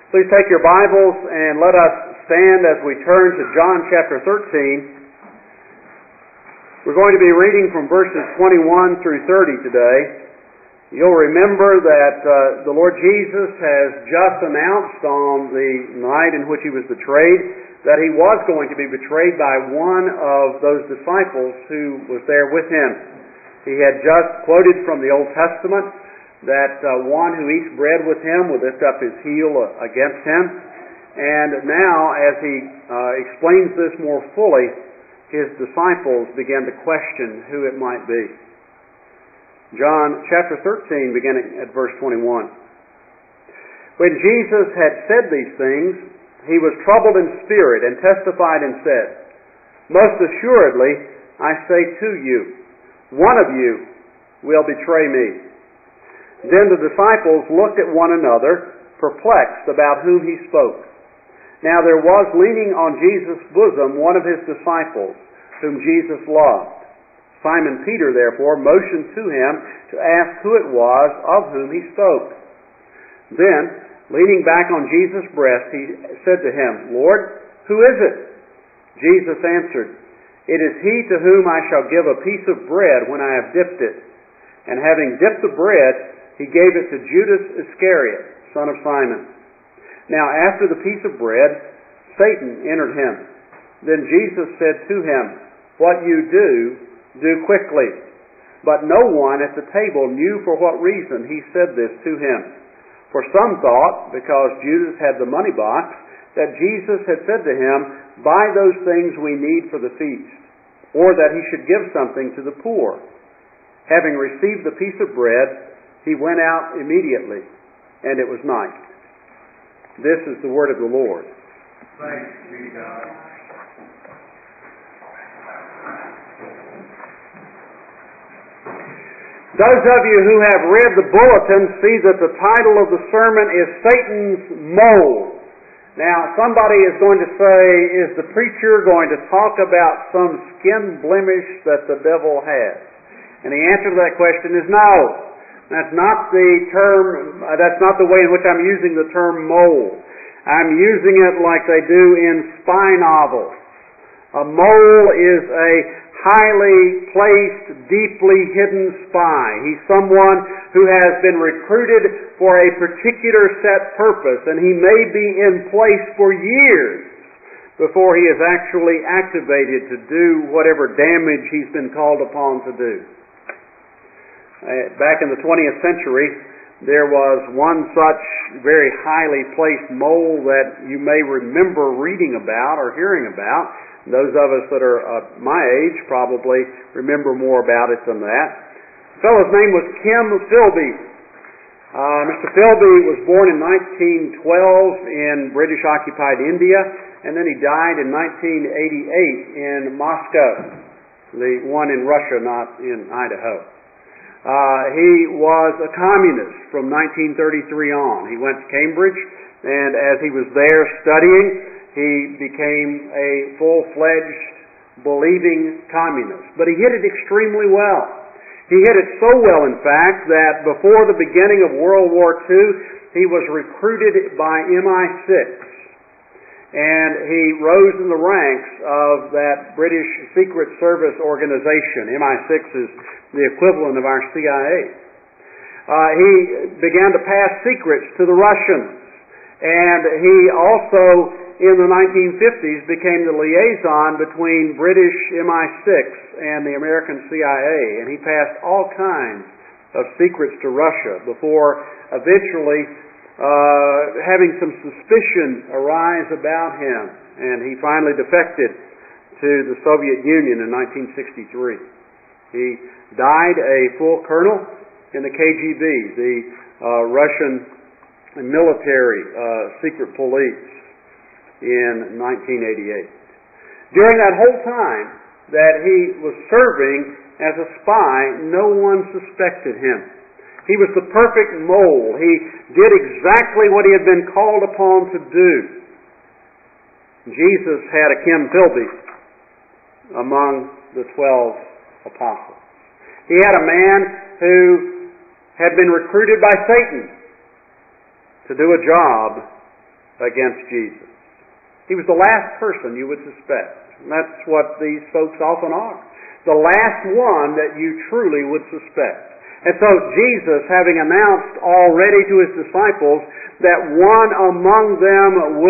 Please take your Bibles and let us stand as we turn to John chapter 13. We're going to be reading from verses 21 through 30 today. You'll remember that the Lord Jesus has just announced on the night in which He was betrayed that He was going to be betrayed by one of those disciples who was there with Him. He had just quoted from the Old Testament that one who eats bread with Him will lift up his heel against him. And now, as He explains this more fully, His disciples began to question who it might be. John chapter 13, beginning at verse 21. When Jesus had said these things, He was troubled in spirit and testified and said, "Most assuredly, I say to you, one of you will betray me." Then the disciples looked at one another, perplexed about whom He spoke. Now there was leaning on Jesus' bosom one of His disciples, whom Jesus loved. Simon Peter, therefore, motioned to Him to ask who it was of whom He spoke. Then, leaning back on Jesus' breast, He said to him, "Lord, who is it?" Jesus answered, "It is he to whom I shall give a piece of bread when I have dipped it." And having dipped the bread, He gave it to Judas Iscariot, son of Simon. Now after the piece of bread, Satan entered him. Then Jesus said to him, "What you do quickly." But no one at the table knew for what reason He said this to him. For some thought, because Judas had the money box, that Jesus had said to him, "Buy those things we need for the feast," or that He should give something to the poor. Having received the piece of bread, He went out immediately, and it was night. This is the word of the Lord. Thanks be to God. Those of you who have read the bulletin see that the title of the sermon is Satan's Mole. Now, somebody is going to say, is the preacher going to talk about some skin blemish that the devil has? And the answer to that question is no. That's not the term, that's not the way in which I'm using the term mole. I'm using it like they do in spy novels. A mole is a highly placed, deeply hidden spy. He's someone who has been recruited for a particular set purpose, and he may be in place for years before he is actually activated to do whatever damage he's been called upon to do. Back in the 20th century, there was one such very highly placed mole that you may remember reading about or hearing about. Those of us that are my age probably remember more about it than that. The fellow's name was Kim Philby. Mr. Philby was born in 1912 in British-occupied India, and then he died in 1988 in Moscow, the one in Russia, not in Idaho. He was a communist from 1933 on. He went to Cambridge, and as he was there studying, he became a full-fledged, believing communist. But he hid it extremely well. He hid it so well, in fact, that before the beginning of World War II, he was recruited by MI6. And he rose in the ranks of that British Secret Service organization. MI6 is the equivalent of our CIA. He began to pass secrets to the Russians. And he also, in the 1950s, became the liaison between British MI6 and the American CIA. And he passed all kinds of secrets to Russia before eventually having some suspicion arise about him, and he finally defected to the Soviet Union in 1963. He died a full colonel in the KGB, the Russian military secret police, in 1988. During that whole time that he was serving as a spy, no one suspected him. He was the perfect mole. He did exactly what he had been called upon to do. Jesus had a Kim Philby among the 12 apostles. He had a man who had been recruited by Satan to do a job against Jesus. He was the last person you would suspect. And that's what these folks often are. The last one that you truly would suspect. And so Jesus, having announced already to His disciples that one among them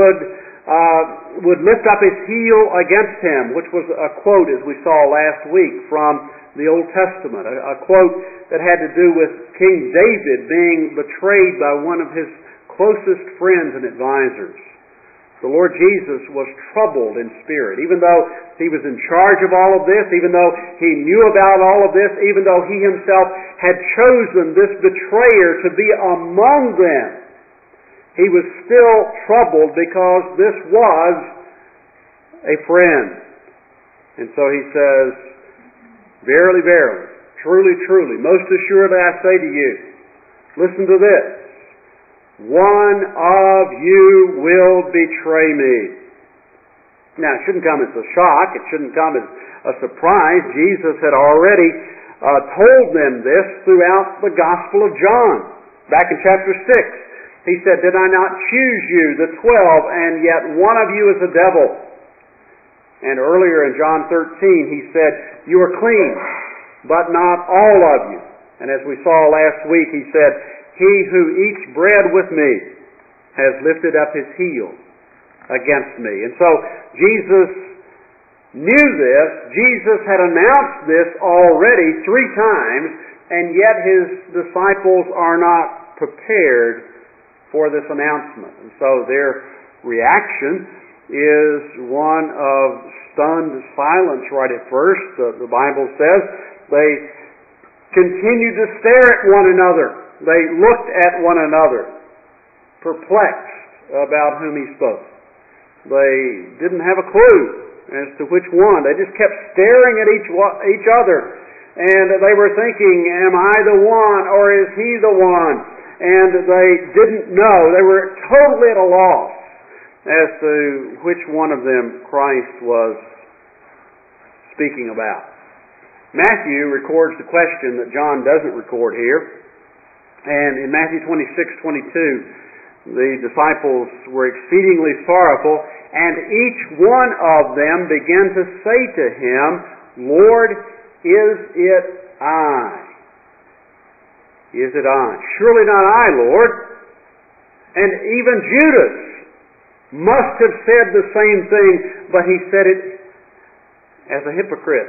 would lift up his heel against Him, which was a quote, as we saw last week, from the Old Testament, a quote that had to do with King David being betrayed by one of his closest friends and advisors. The Lord Jesus was troubled in spirit, even though He was in charge of all of this, even though He knew about all of this, even though He Himself had chosen this betrayer to be among them. He was still troubled because this was a friend. And so He says, "Verily, verily, truly, truly, most assuredly I say to you, listen to this, one of you will betray me." Now, it shouldn't come as a shock. It shouldn't come as a surprise. Jesus had already told them this throughout the Gospel of John. Back in chapter 6, He said, "Did I not choose you, the 12, and yet one of you is a devil?" And earlier in John 13, He said, "You are clean, but not all of you." And as we saw last week, He said, "He who eats bread with me has lifted up his heel against me." And so Jesus knew this. Jesus had announced this already 3 times, and yet His disciples are not prepared for this announcement. And so their reaction is one of stunned silence right at first. The Bible says they continued to stare at one another. They looked at one another, perplexed about whom He spoke. They didn't have a clue as to which one. They just kept staring at each other. And they were thinking, am I the one or is He the one? And they didn't know. They were totally at a loss as to which one of them Christ was speaking about. Matthew records the question that John doesn't record here. And in Matthew 26:22, the disciples were exceedingly sorrowful, and each one of them began to say to Him, "Lord, is it I? Is it I? Surely not I, Lord." And even Judas must have said the same thing, but he said it as a hypocrite.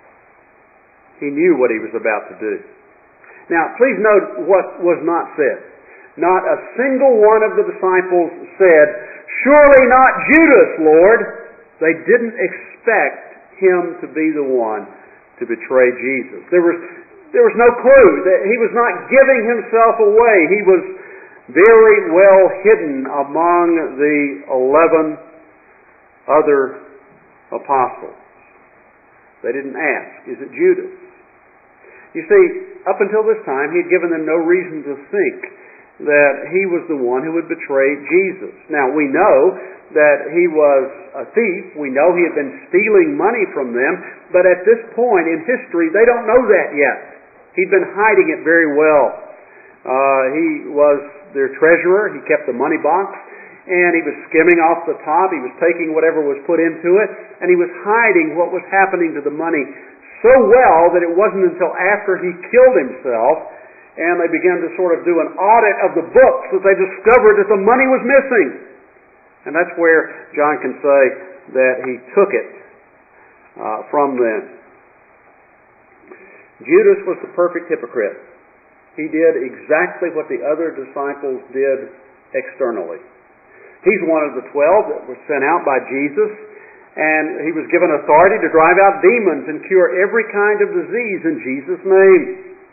He knew what he was about to do. Now, please note what was not said. Not a single one of the disciples said, "Surely not Judas, Lord." They didn't expect him to be the one to betray Jesus. There was no clue. He was not giving Himself away. He was very well hidden among the 11 other apostles. They didn't ask, "Is it Judas?" You see, up until this time, He had given them no reason to think that He was the one who would betray Jesus. Now, we know that He was a thief. We know He had been stealing money from them. But at this point in history, they don't know that yet. He'd been hiding it very well. He was their treasurer. He kept the money box. And he was skimming off the top. He was taking whatever was put into it. And he was hiding what was happening to the money so well that it wasn't until after he killed himself and they began to sort of do an audit of the books that they discovered that the money was missing. And that's where John can say that he took it from them. Judas was the perfect hypocrite. He did exactly what the other disciples did externally. He's one of the 12 that was sent out by Jesus, and he was given authority to drive out demons and cure every kind of disease in Jesus' name.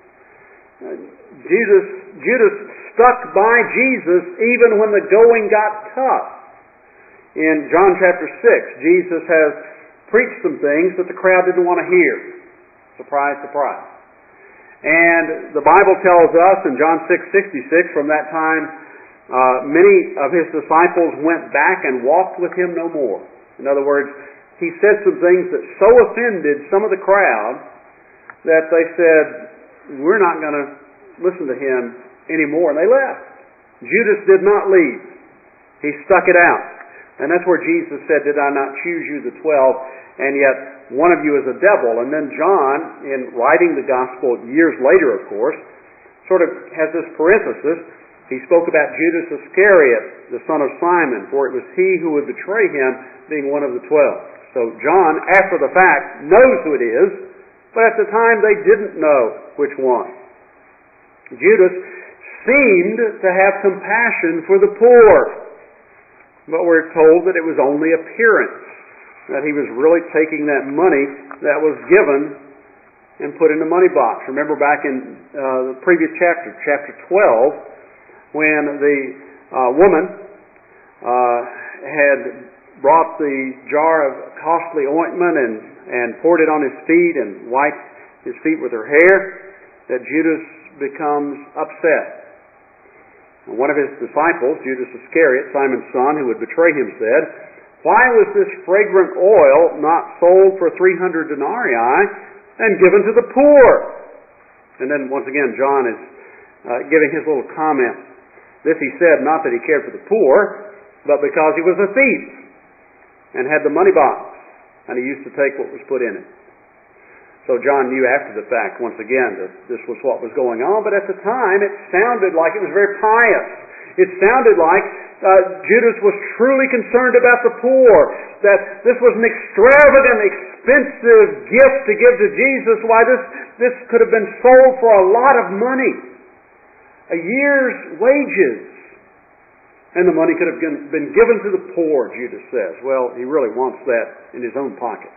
Judas stuck by Jesus even when the going got tough. In John chapter 6, Jesus has preached some things that the crowd didn't want to hear. Surprise, surprise. And the Bible tells us in John 6:66, from that time, many of His disciples went back and walked with Him no more. In other words, He said some things that so offended some of the crowd that they said, "We're not going to listen to Him anymore." And they left. Judas did not leave. He stuck it out. And that's where Jesus said, "Did I not choose you, the 12, and yet one of you is a devil?" And then John, in writing the gospel years later, of course, sort of has this parenthesis. He spoke about Judas Iscariot, the son of Simon, for it was he who would betray him, being one of the 12. So John, after the fact, knows who it is, but at the time they didn't know which one. Judas seemed to have compassion for the poor, but we're told that it was only appearance, that he was really taking that money that was given and put in the money box. Remember back in the previous chapter, chapter 12, when the woman had brought the jar of costly ointment and poured it on his feet and wiped his feet with her hair, that Judas becomes upset. And one of his disciples, Judas Iscariot, Simon's son, who would betray him, said, "Why was this fragrant oil not sold for 300 denarii and given to the poor?" And then once again, John is giving his little comment. This he said not that he cared for the poor, but because he was a thief and had the money box, and he used to take what was put in it. So John knew after the fact, once again, that this was what was going on, but at the time it sounded like it was very pious. It sounded like Judas was truly concerned about the poor, that this was an extravagant, expensive gift to give to Jesus. Why, this could have been sold for a lot of money, a year's wages. And the money could have been given to the poor, Judas says. Well, he really wants that in his own pocket.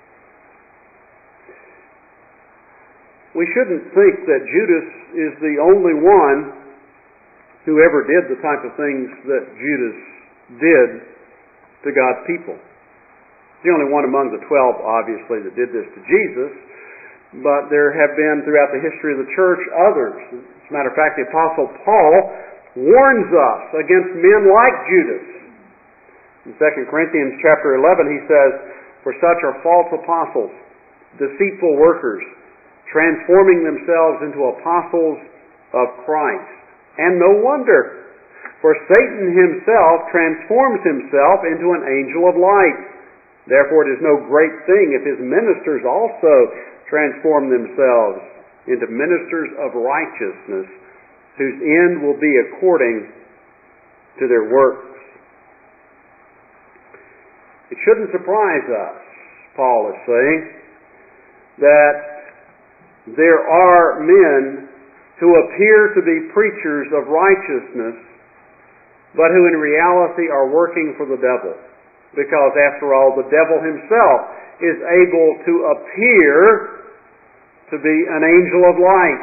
We shouldn't think that Judas is the only one who ever did the type of things that Judas did to God's people. He's the only one among the 12, obviously, that did this to Jesus, but there have been, throughout the history of the church, others. As a matter of fact, the Apostle Paul warns us against men like Judas. In 2 Corinthians chapter 11, he says, "For such are false apostles, deceitful workers, transforming themselves into apostles of Christ. And no wonder, for Satan himself transforms himself into an angel of light. Therefore it is no great thing if his ministers also transform themselves into ministers of righteousness, whose end will be according to their works." It shouldn't surprise us, Paul is saying, that there are men who appear to be preachers of righteousness, but who in reality are working for the devil. Because after all, the devil himself is able to appear to be an angel of light.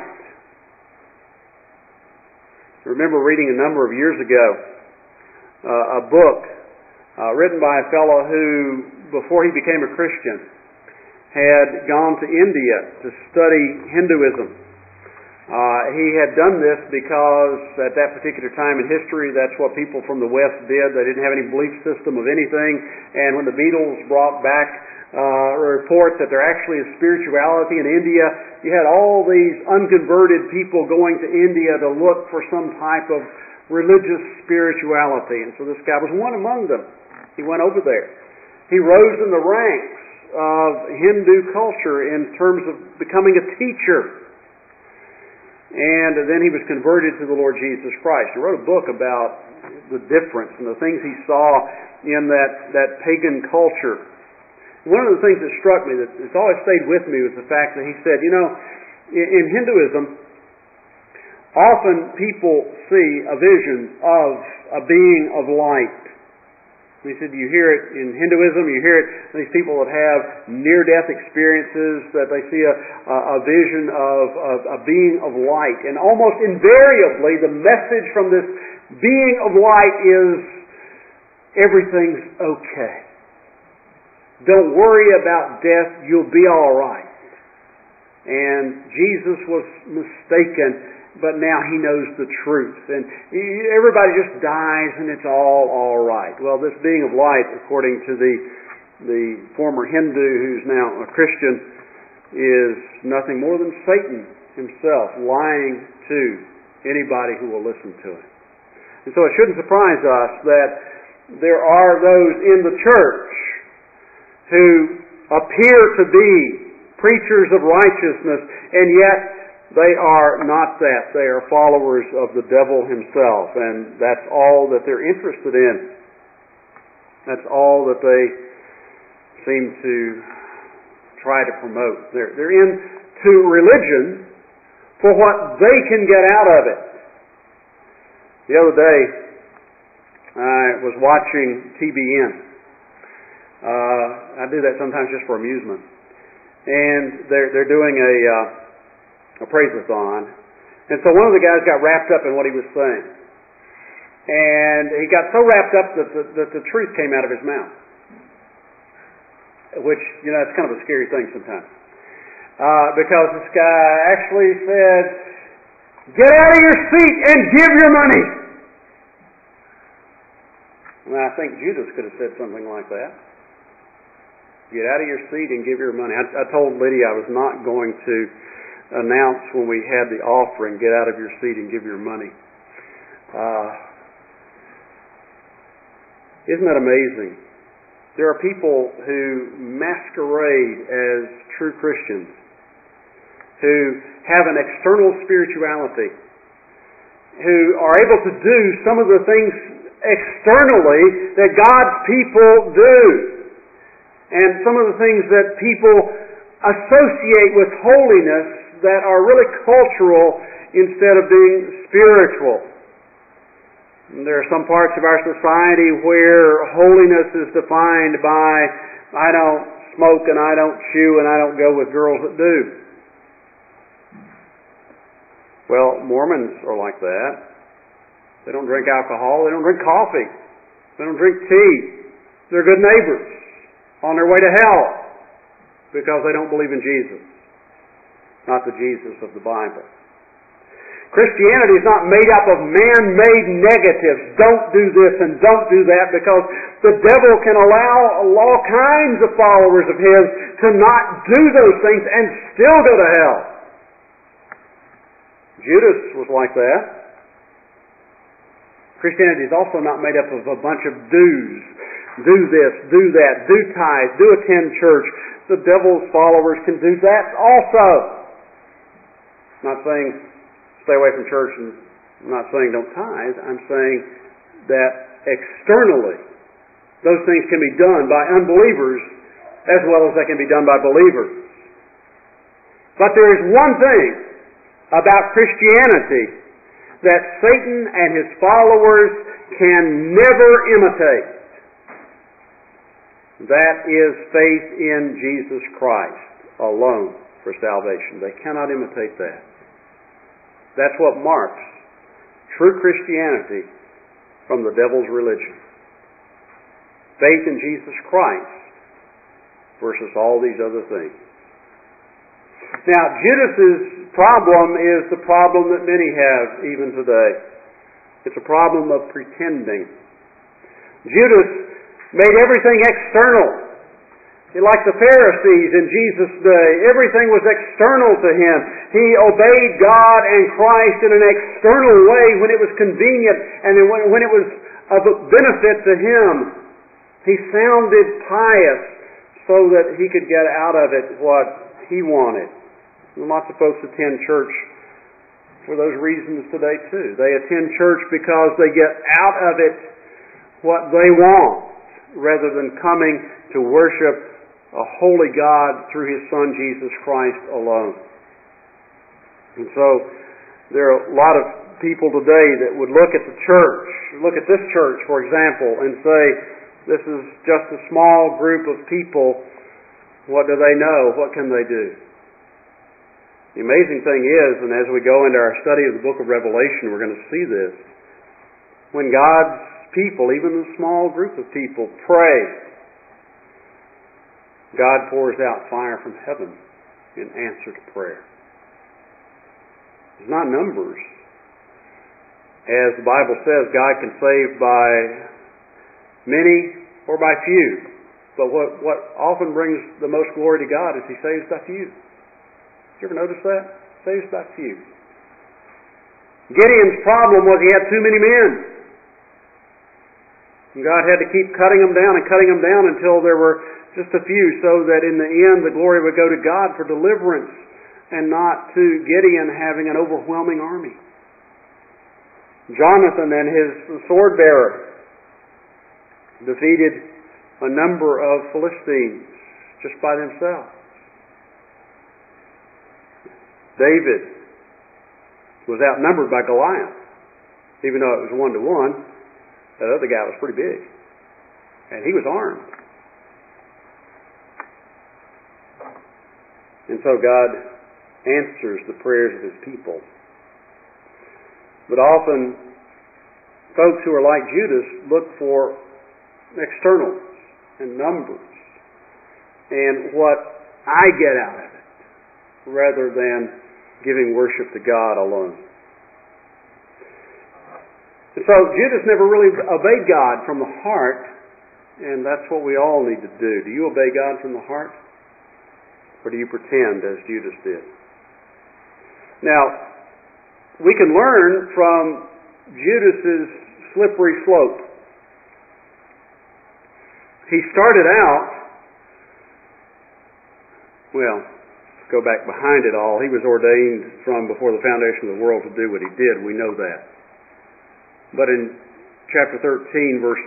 I remember reading a number of years ago a book written by a fellow who, before he became a Christian, had gone to India to study Hinduism. He had done this because at that particular time in history, that's what people from the West did. They didn't have any belief system of anything. And when the Beatles brought back reports that there actually is spirituality in India, you had all these unconverted people going to India to look for some type of religious spirituality. And so this guy was one among them. He went over there. He rose in the ranks of Hindu culture in terms of becoming a teacher. And then he was converted to the Lord Jesus Christ. He wrote a book about the difference and the things he saw in that pagan culture. One of the things that struck me, that has always stayed with me, was the fact that he said, in Hinduism, often people see a vision of a being of light. He said, you hear it in Hinduism, you hear it in these people that have near-death experiences, that they see a vision of a being of light. And almost invariably, the message from this being of light is, everything's okay. Don't worry about death, you'll be all right. And Jesus was mistaken, but now he knows the truth. And everybody just dies and it's all right. Well, this being of light, according to the former Hindu who's now a Christian, is nothing more than Satan himself lying to anybody who will listen to him. And so it shouldn't surprise us that there are those in the church who appear to be preachers of righteousness, and yet they are not that. They are followers of the devil himself, and that's all that they're interested in. That's all that they seem to try to promote. They're into religion for what they can get out of it. The other day, I was watching TBN. I do that sometimes just for amusement. And they're doing a praise-a-thon. And so one of the guys got wrapped up in what he was saying. And he got so wrapped up that the truth came out of his mouth. Which, it's kind of a scary thing sometimes. Because this guy actually said, "Get out of your seat and give your money." And I think Judas could have said something like that. Get out of your seat and give your money. I told Lydia I was not going to announce when we had the offering, get out of your seat and give your money. Isn't that amazing? There are people who masquerade as true Christians, who have an external spirituality, who are able to do some of the things externally that God's people do, and some of the things that people associate with holiness that are really cultural instead of being spiritual. And there are some parts of our society where holiness is defined by, I don't smoke and I don't chew and I don't go with girls that do. Well, Mormons are like that. They don't drink alcohol. They don't drink coffee. They don't drink tea. They're good neighbors on their way to hell because they don't believe in Jesus, not the Jesus of the Bible. Christianity is not made up of man-made negatives. Don't do this and don't do that, because the devil can allow all kinds of followers of his to not do those things and still go to hell. Judas was like that. Christianity is also not made up of a bunch of do's. Do this, do that, do tithe, do attend church. The devil's followers can do that also. I'm not saying stay away from church, and I'm not saying don't tithe. I'm saying that externally, those things can be done by unbelievers as well as they can be done by believers. But there is one thing about Christianity that Satan and his followers can never imitate. That is faith in Jesus Christ alone for salvation. They cannot imitate that. That's what marks true Christianity from the devil's religion. Faith in Jesus Christ versus all these other things. Now, Judas's problem is the problem that many have even today. It's a problem of pretending. Judas made everything external. Like the Pharisees in Jesus' day, everything was external to him. He obeyed God and Christ in an external way when it was convenient and when it was of benefit to him. He sounded pious so that he could get out of it what he wanted. And lots of folks attend church for those reasons today too. They attend church because they get out of it what they want, rather than coming to worship a holy God through His Son Jesus Christ alone. And so there are a lot of people today that would look at the church, look at this church, for example, and say, this is just a small group of people. What do they know? What can they do? The amazing thing is, and as we go into our study of the book of Revelation, we're going to see this. When God's people, even a small group of people, pray, God pours out fire from heaven in answer to prayer. It's not numbers. As the Bible says, God can save by many or by few. But what often brings the most glory to God is He saves by few. Did you ever notice that? Saves by few. Gideon's problem was he had too many men. And God had to keep cutting them down until there were just a few, so that in the end the glory would go to God for deliverance and not to Gideon having an overwhelming army. Jonathan and his sword bearer defeated a number of Philistines just by themselves. David was outnumbered by Goliath, even though it was 1-to-1. That other guy was pretty big, and he was armed. And so God answers the prayers of His people. But often, folks who are like Judas look for externals and numbers and what I get out of it, rather than giving worship to God alone. And so Judas never really obeyed God from the heart, and that's what we all need to do. Do you obey God from the heart? Or do you pretend as Judas did? Now, we can learn from Judas's slippery slope. He started out, well, go back behind it all. He was ordained from before the foundation of the world to do what he did. We know that. But in chapter 13, verse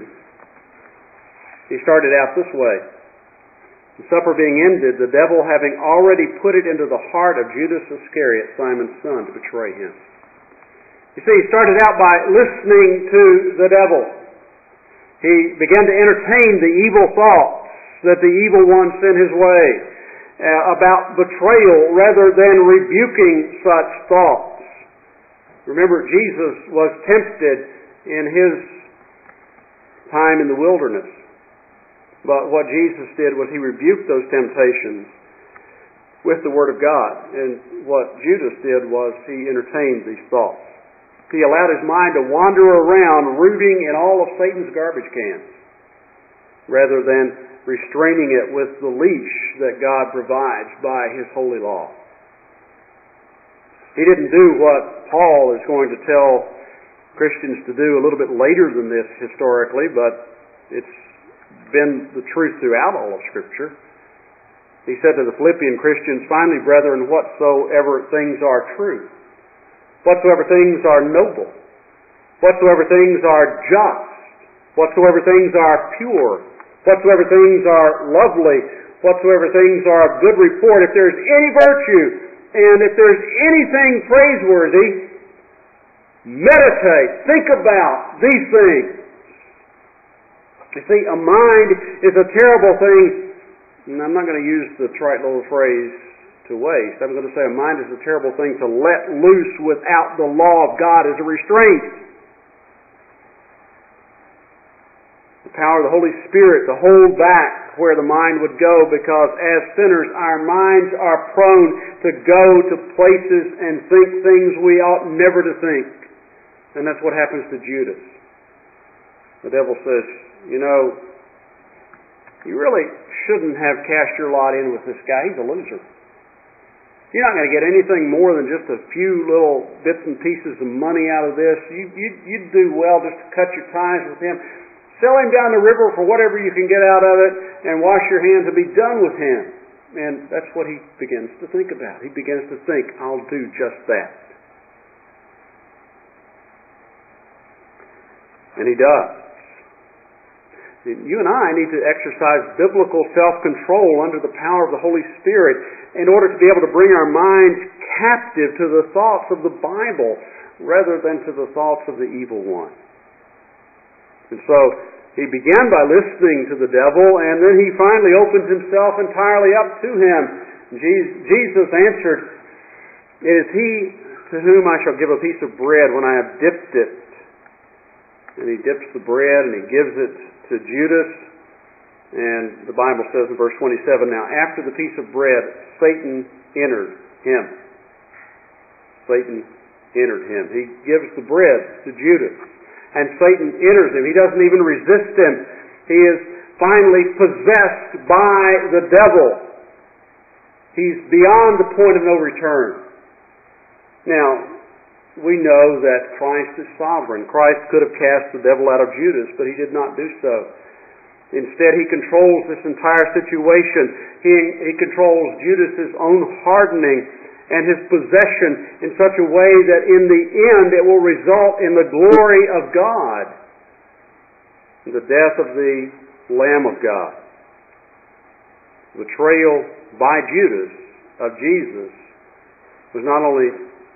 2, he started out this way. The supper being ended, the devil having already put it into the heart of Judas Iscariot, Simon's son, to betray him. You see, he started out by listening to the devil. He began to entertain the evil thoughts that the evil one sent his way about betrayal rather than rebuking such thoughts. Remember, Jesus was tempted in His time in the wilderness. But what Jesus did was He rebuked those temptations with the Word of God. And what Judas did was he entertained these thoughts. He allowed his mind to wander around, rooting in all of Satan's garbage cans, rather than restraining it with the leash that God provides by His holy law. He didn't do what Paul is going to tell Christians to do a little bit later than this historically, but it's been the truth throughout all of Scripture. He said to the Philippian Christians, "Finally, brethren, whatsoever things are true, whatsoever things are noble, whatsoever things are just, whatsoever things are pure, whatsoever things are lovely, whatsoever things are of good report, if there is any virtue, and if there's anything praiseworthy, meditate, think about these things." You see, a mind is a terrible thing, and I'm not going to use the trite little phrase to waste. I'm going to say a mind is a terrible thing to let loose without the law of God as a restraint. The power of the Holy Spirit to hold back where the mind would go, because as sinners our minds are prone to go to places and think things we ought never to think. And that's what happens to Judas. The devil says, you really shouldn't have cast your lot in with this guy. He's a loser. You're not going to get anything more than just a few little bits and pieces of money out of this. You'd do well just to cut your ties with him. Sell him down the river for whatever you can get out of it, and wash your hands and be done with him. And that's what he begins to think about. He begins to think, I'll do just that. And he does. You and I need to exercise biblical self-control under the power of the Holy Spirit in order to be able to bring our minds captive to the thoughts of the Bible rather than to the thoughts of the evil one. And so he began by listening to the devil, and then he finally opened himself entirely up to him. Jesus answered, "It is he to whom I shall give a piece of bread when I have dipped it." And he dips the bread and he gives it to Judas. And the Bible says in verse 27, "Now after the piece of bread, Satan entered him." Satan entered him. He gives the bread to Judas. And Satan enters him. He doesn't even resist him. He is finally possessed by the devil. He's beyond the point of no return. Now, we know that Christ is sovereign. Christ could have cast the devil out of Judas, but He did not do so. Instead, He controls this entire situation. He controls Judas's own hardening and his possession in such a way that in the end it will result in the glory of God, the death of the Lamb of God. Betrayal by Judas of Jesus was not only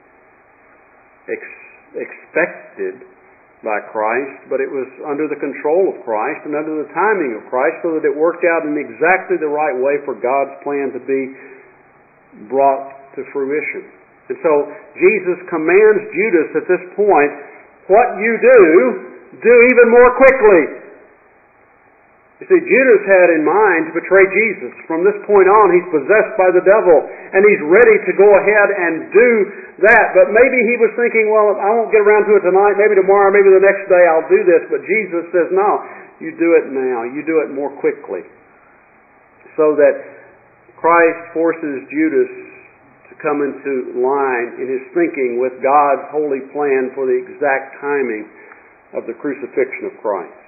expected by Christ, but it was under the control of Christ and under the timing of Christ, so that it worked out in exactly the right way for God's plan to be brought to fruition. And so Jesus commands Judas at this point, what you do even more quickly. You see, Judas had in mind to betray Jesus. From this point on, he's possessed by the devil, and he's ready to go ahead and do that. But maybe he was thinking, well, I won't get around to it tonight, maybe tomorrow, maybe the next day I'll do this. But Jesus says, no, you do it now. You do it more quickly. So that Christ forces Judas to come into line in his thinking with God's holy plan for the exact timing of the crucifixion of Christ.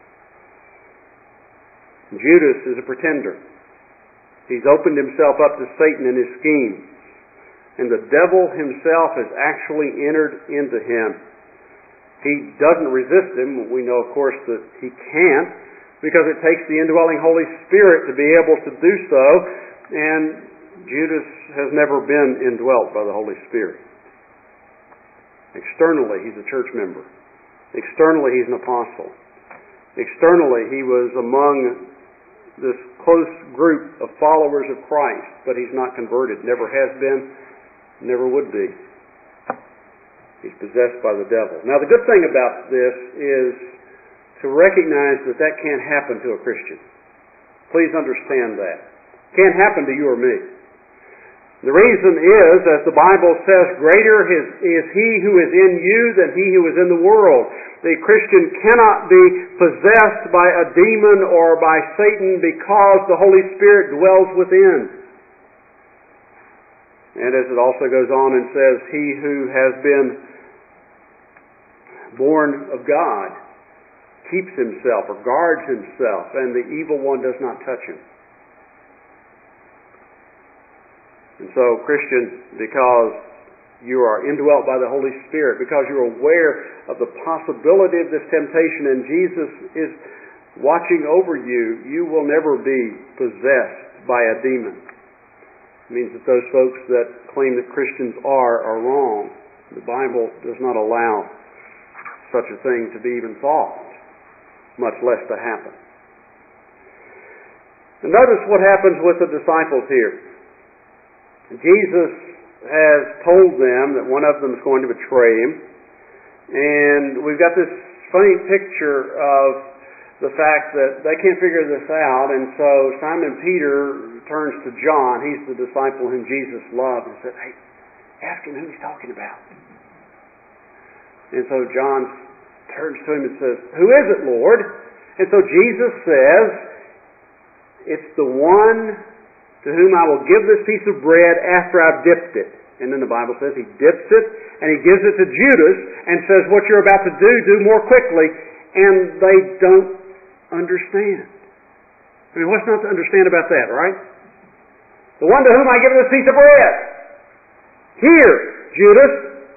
Judas is a pretender. He's opened himself up to Satan and his schemes. And the devil himself has actually entered into him. He doesn't resist him. We know, of course, that he can't, because it takes the indwelling Holy Spirit to be able to do so. And Judas has never been indwelt by the Holy Spirit. Externally, he's a church member. Externally, he's an apostle. Externally, he was among this close group of followers of Christ, but he's not converted. Never has been, never would be. He's possessed by the devil. Now, the good thing about this is to recognize that that can't happen to a Christian. Please understand that. It can't happen to you or me. The reason is, as the Bible says, greater is He who is in you than he who is in the world. The Christian cannot be possessed by a demon or by Satan because the Holy Spirit dwells within. And as it also goes on and says, he who has been born of God keeps himself or guards himself, and the evil one does not touch him. And so, Christian, because you are indwelt by the Holy Spirit, because you're aware of the possibility of this temptation and Jesus is watching over you, you will never be possessed by a demon. It means that those folks that claim that Christians are wrong. The Bible does not allow such a thing to be even thought, much less to happen. And notice what happens with the disciples here. Jesus has told them that one of them is going to betray Him. And we've got this funny picture of the fact that they can't figure this out. And so Simon Peter turns to John. He's the disciple whom Jesus loved, and said, hey, ask him who he's talking about. And so John turns to him and says, who is it, Lord? And so Jesus says, it's the one to whom I will give this piece of bread after I've dipped it. And then the Bible says He dips it and He gives it to Judas and says, what you're about to do more quickly. And they don't understand. I mean, what's not to understand about that, right? The one to whom I give this piece of bread. Here, Judas.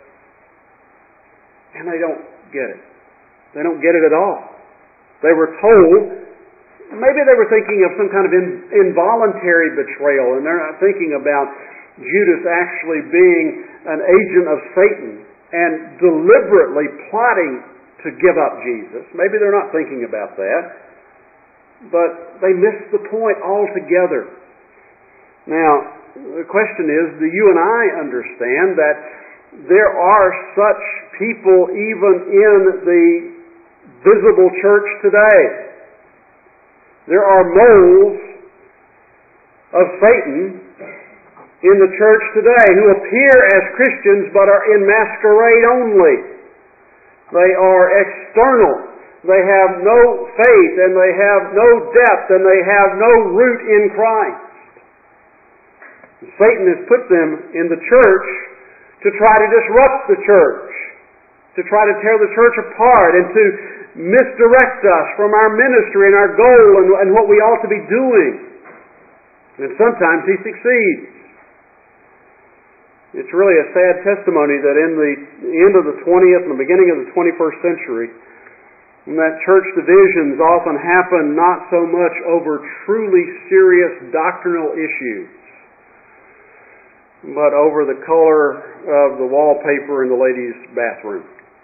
And they don't get it. They don't get it at all. They were told, maybe they were thinking of some kind of involuntary betrayal, and they're not thinking about Judas actually being an agent of Satan and deliberately plotting to give up Jesus. Maybe they're not thinking about that, but they missed the point altogether. Now, the question is, do you and I understand that there are such people even in the visible church today? There are moles of Satan in the church today who appear as Christians but are in masquerade only. They are external. They have no faith and they have no depth and they have no root in Christ. Satan has put them in the church to try to disrupt the church, to try to tear the church apart, and to misdirect us from our ministry and our goal and what we ought to be doing. And sometimes he succeeds. It's really a sad testimony that in the end of the 20th and the beginning of the 21st century, that church divisions often happen not so much over truly serious doctrinal issues, but over the color of the wallpaper in the ladies' bathroom.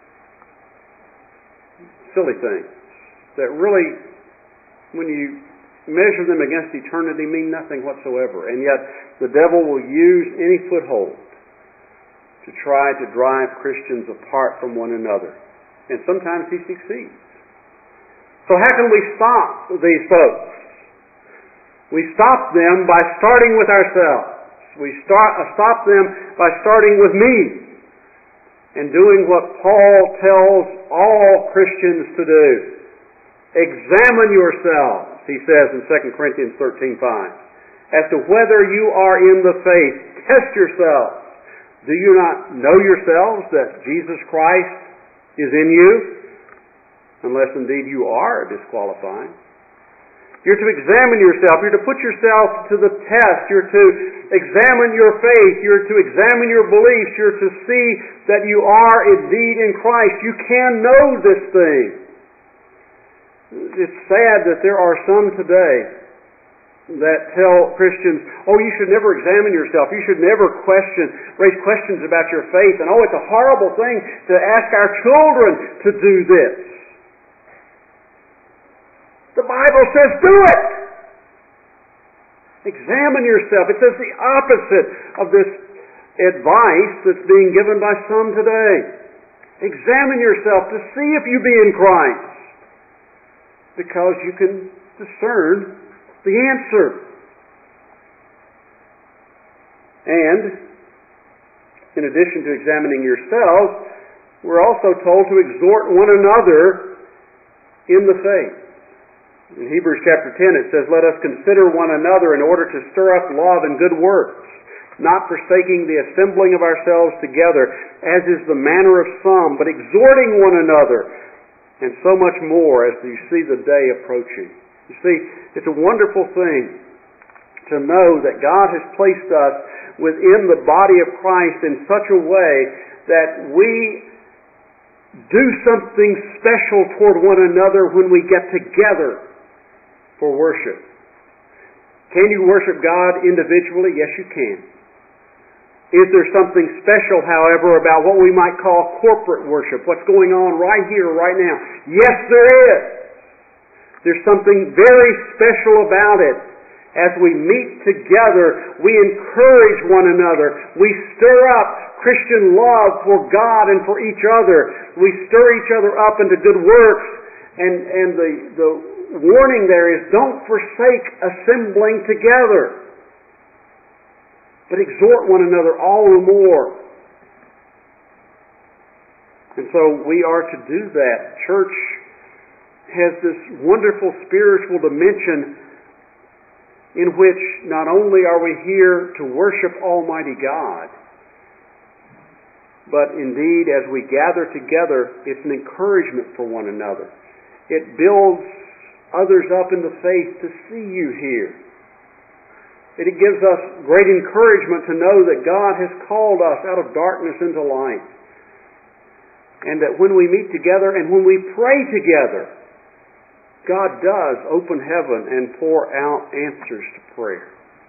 Silly things that really, when you measure them against eternity, mean nothing whatsoever. And yet the devil will use any foothold to try to drive Christians apart from one another. And sometimes he succeeds. So how can we stop these folks? We stop them by starting with ourselves. We stop them by starting with me and doing what Paul tells all Christians to do. Examine yourselves, he says in 2 Corinthians 13:5, as to whether you are in the faith. Test yourselves. Do you not know yourselves that Jesus Christ is in you? Unless indeed you are disqualified. You're to examine yourself. You're to put yourself to the test. You're to examine your faith. You're to examine your beliefs. You're to see that you are indeed in Christ. You can know this thing. It's sad that there are some today that tell Christians, oh, you should never examine yourself. You should never raise questions about your faith. And oh, it's a horrible thing to ask our children to do this. The Bible says do it. Examine yourself. It says the opposite of this advice that's being given by some today. Examine yourself to see if you be in Christ, because you can discern the answer. And in addition to examining yourselves, we're also told to exhort one another in the faith. In Hebrews chapter 10 it says, let us consider one another in order to stir up love and good works, not forsaking the assembling of ourselves together, as is the manner of some, but exhorting one another, and so much more as you see the day approaching. You see, it's a wonderful thing to know that God has placed us within the body of Christ in such a way that we do something special toward one another when we get together for worship. Can you worship God individually? Yes, you can. Is there something special, however, about what we might call corporate worship? What's going on right here, right now? Yes, there is. There's something very special about it. As we meet together, we encourage one another. We stir up Christian love for God and for each other. We stir each other up into good works. And the warning there is, don't forsake assembling together, but exhort one another all the more. And so we are to do that. Church has this wonderful spiritual dimension in which not only are we here to worship Almighty God, but indeed as we gather together, it's an encouragement for one another. It builds others up in the faith to see you here. It gives us great encouragement to know that God has called us out of darkness into light. And that when we meet together and when we pray together, God does open heaven and pour out answers to prayer.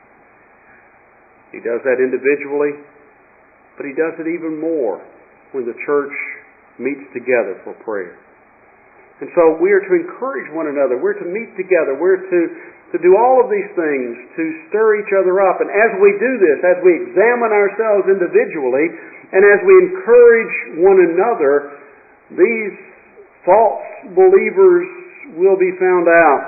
He does that individually, but He does it even more when the church meets together for prayer. And so we are to encourage one another. We're to meet together. We're to do all of these things to stir each other up. And as we do this, as we examine ourselves individually, and as we encourage one another, these false believers will be found out.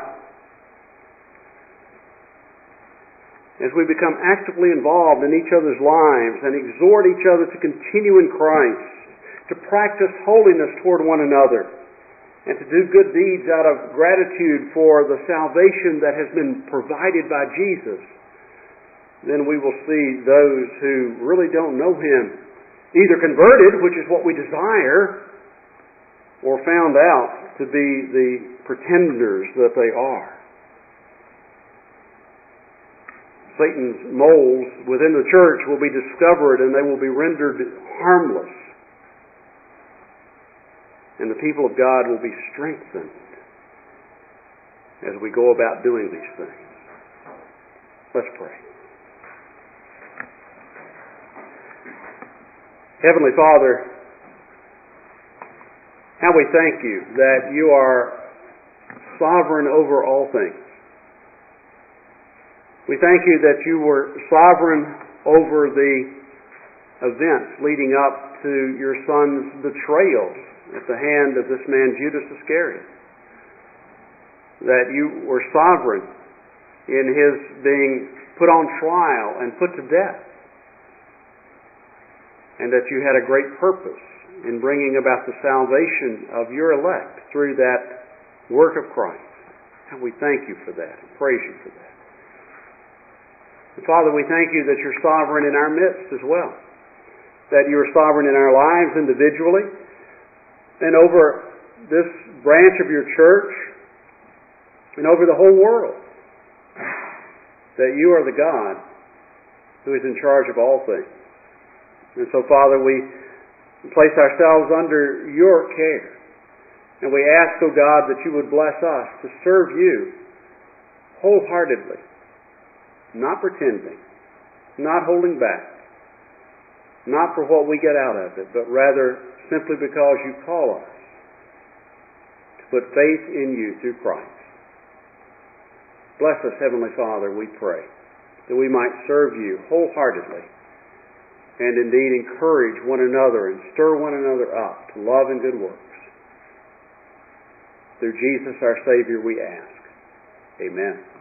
As we become actively involved in each other's lives and exhort each other to continue in Christ, to practice holiness toward one another, and to do good deeds out of gratitude for the salvation that has been provided by Jesus, then we will see those who really don't know Him either converted, which is what we desire, or found out to be the pretenders that they are. Satan's moles within the church will be discovered and they will be rendered harmless. And the people of God will be strengthened as we go about doing these things. Let's pray. Heavenly Father, how we thank you that you are sovereign over all things. We thank you that you were sovereign over the events leading up to your Son's betrayal at the hand of this man Judas Iscariot. That you were sovereign in his being put on trial and put to death. And that you had a great purpose in bringing about the salvation of your elect through that work of Christ. And we thank you for that and praise you for that. And Father, we thank you that you're sovereign in our midst as well. That you are sovereign in our lives individually and over this branch of your church and over the whole world. That you are the God who is in charge of all things. And so, Father, we place ourselves under your care. And we ask, O God, that you would bless us to serve you wholeheartedly. Not pretending, not holding back, not for what we get out of it, but rather simply because you call us to put faith in you through Christ. Bless us, Heavenly Father, we pray, that we might serve you wholeheartedly and indeed encourage one another and stir one another up to love and good works. Through Jesus our Savior we ask. Amen.